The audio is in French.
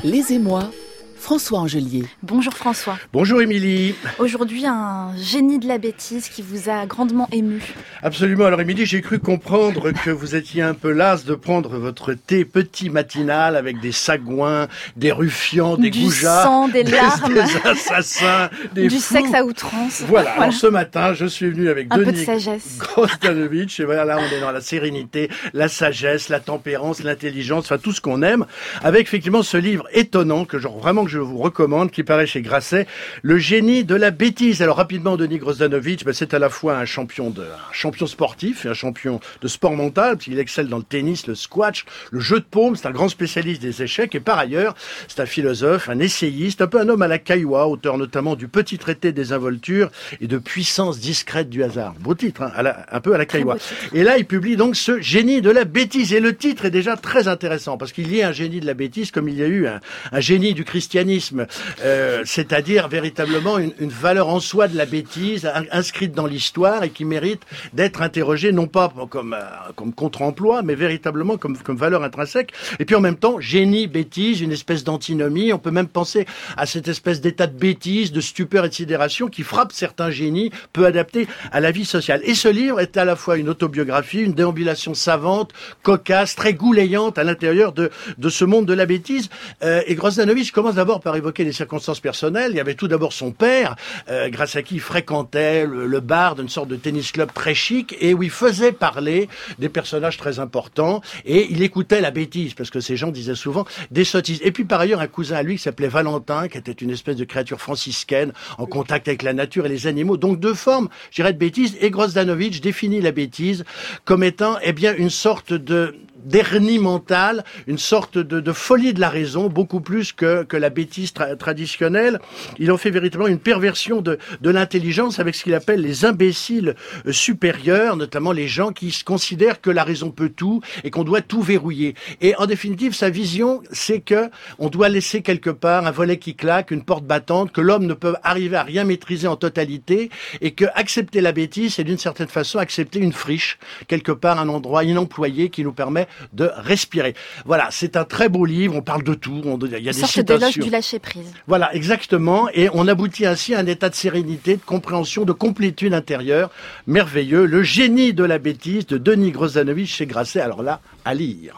Les Émois, François Angelier. Bonjour François. Bonjour Émilie. Aujourd'hui, un génie de la bêtise qui vous a grandement ému. Absolument. Alors Émilie, j'ai cru comprendre que vous étiez un peu lasse de prendre votre thé petit matinal avec des sagouins, des ruffians, des goujats, du sang, des larmes, des assassins, des du fous. sexe à outrance. Voilà. Alors ce matin, je suis venu avec un peu de Denis sagesse. Grosdanovic et voilà, là on est dans la sérénité, la sagesse, la tempérance, l'intelligence, enfin tout ce qu'on aime, avec effectivement ce livre étonnant que je vous recommande, qui paraît chez Grasset, Le génie de la bêtise. Alors rapidement, Denis Grosdanovic, c'est à la fois un champion sportif et un champion de sport mental, parce qu'il excelle dans le tennis, le squash, le jeu de paume, c'est un grand spécialiste des échecs, et par ailleurs, c'est un philosophe, un essayiste, un peu un homme à la Caillois, auteur notamment du Petit traité des involtures et de Puissance discrète du hasard. Beau titre, hein, un peu à la Caillois. Et là, il publie donc ce génie de la bêtise, et le titre est déjà très intéressant, parce qu'il y a un génie de la bêtise comme il y a eu un génie du christianisme, c'est-à-dire véritablement une valeur en soi de la bêtise inscrite dans l'histoire et qui mérite d'être interrogée non pas comme contre-emploi, mais véritablement comme valeur intrinsèque. Et puis en même temps, génie, bêtise, une espèce d'antinomie. On peut même penser à cette espèce d'état de bêtise, de stupeur et de sidération qui frappe certains génies, peu adaptés à la vie sociale. Et ce livre est à la fois une autobiographie, une déambulation savante, cocasse, très goulayante à l'intérieur de ce monde de la bêtise. Et Grosdanovic commence d'abord par évoquer des circonstances personnelles. Il y avait tout d'abord son père, grâce à qui il fréquentait le bar d'une sorte de tennis club très chic et où il faisait parler des personnages très importants et il écoutait la bêtise parce que ces gens disaient souvent des sottises. Et puis par ailleurs un cousin à lui qui s'appelait Valentin, qui était une espèce de créature franciscaine en contact avec la nature et les animaux. Donc deux formes, je dirais, de bêtise. Et Grosdanovic définit la bêtise comme étant, une sorte d'hernie mentale, une sorte de folie de la raison, beaucoup plus que la bêtise traditionnelle. Il en fait véritablement une perversion de l'intelligence avec ce qu'il appelle les imbéciles supérieurs, notamment les gens qui se considèrent que la raison peut tout et qu'on doit tout verrouiller. Et en définitive, sa vision, c'est que on doit laisser quelque part un volet qui claque, une porte battante, que l'homme ne peut arriver à rien maîtriser en totalité et que accepter la bêtise, c'est d'une certaine façon accepter une friche, quelque part un endroit inemployé qui nous permet de respirer. Voilà, c'est un très beau livre, on parle de tout, il y a des citations. D'éloge du lâcher-prise. Voilà, exactement, et on aboutit ainsi à un état de sérénité, de compréhension, de complétude intérieure, merveilleux. Le génie de la bêtise de Denis Grosdanovic chez Grasset, alors là, à lire.